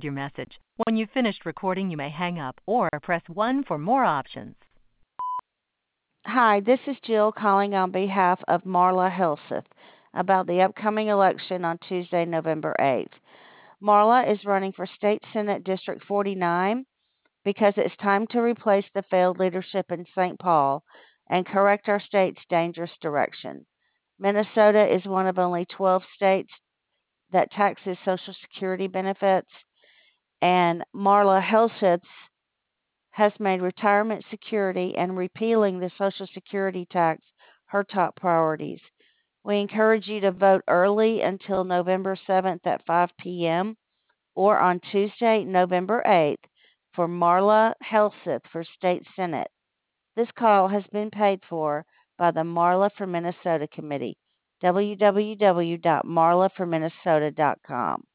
your message. When you've finished recording, you may hang up or press 1 for more options. Hi, this is Jill calling on behalf of Marla Helseth about the upcoming election on Tuesday, November 8th. Marla is running for State Senate District 49 because it's time to replace the failed leadership in St. Paul and correct our state's dangerous direction. Minnesota is one of only 12 states that taxes Social Security benefits, and Marla Helseth has made retirement security and repealing the Social Security tax her top priorities. We encourage you to vote early until November 7th at 5 p.m. or on Tuesday, November 8th for Marla Helseth for State Senate. This call has been paid for by the Marla for Minnesota Committee, www.marlaforminnesota.com.